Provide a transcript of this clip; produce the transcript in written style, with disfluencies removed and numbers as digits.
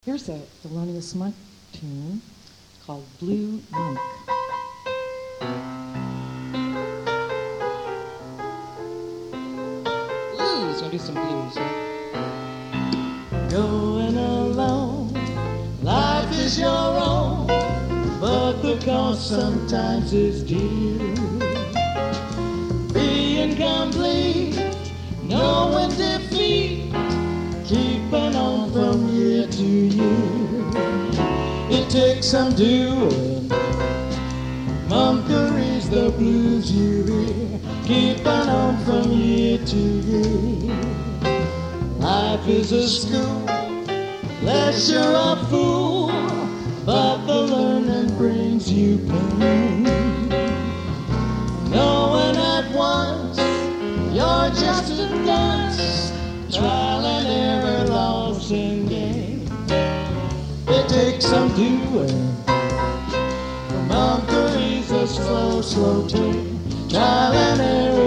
Here's a Thelonious Monk tune called Blue Monk. Blues, wanna do some blues, huh? Going alone, life is your own, but the cost sometimes is dear. Being complete, knowing defeat, keeping on from year to year. It takes some doing, monkery's the blues you hear, keeping on from year to year. Life is a school, lest you're a fool, but the learning brings you pain. Knowing at once you're just a dunce, trial and error, loss and gain. It takes some doing, monkery's a slow, slow train, trial and error.